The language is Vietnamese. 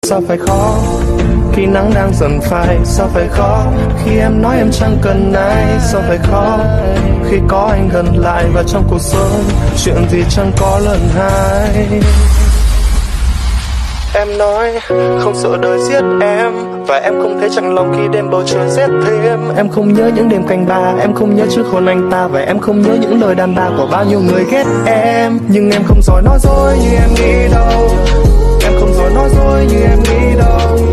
sao phải khó khi nắng đang dần phai, sao phải khó khi em nói em chẳng cần ai, sao phải khó khi có anh gần lại và trong cuộc sống chuyện gì chẳng có lần hai. Em nói không sợ đời giết em, và em không thấy chạnh lòng khi đêm bầu trời rét thêm. Em không nhớ những đêm canh ba, em không nhớ trước hôn anh ta, và em không nhớ những lời đàn bà của bao nhiêu người ghét em. Nhưng em không giỏi nói dối như em nghĩ đâu, em không giỏi nói dối như em nghĩ đâu.